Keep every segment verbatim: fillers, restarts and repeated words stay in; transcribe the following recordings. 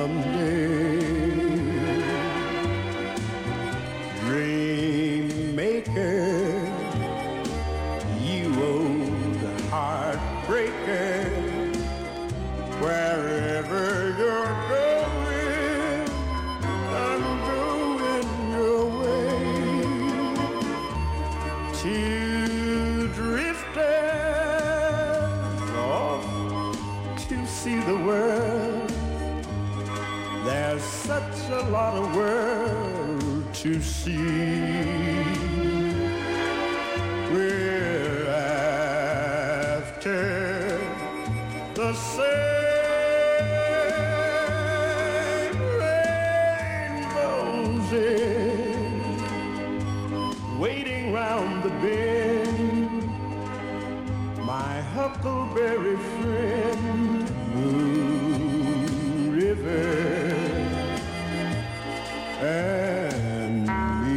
someday. Dream maker, you old heartbreaker, wherever you're going, I'm going your way. Two drifters off to see the world. There's such a lot of world to see. We're after the same rainbows in, waiting round the bend. My huckleberry friend, Moon River and me.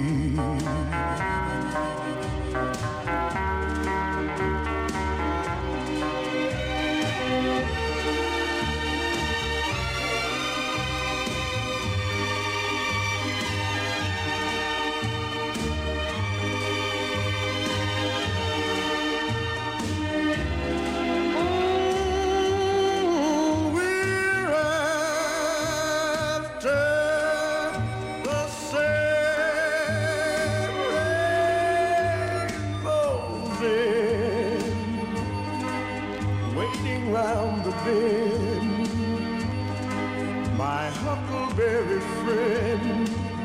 Waiting round the bend, my huckleberry friend.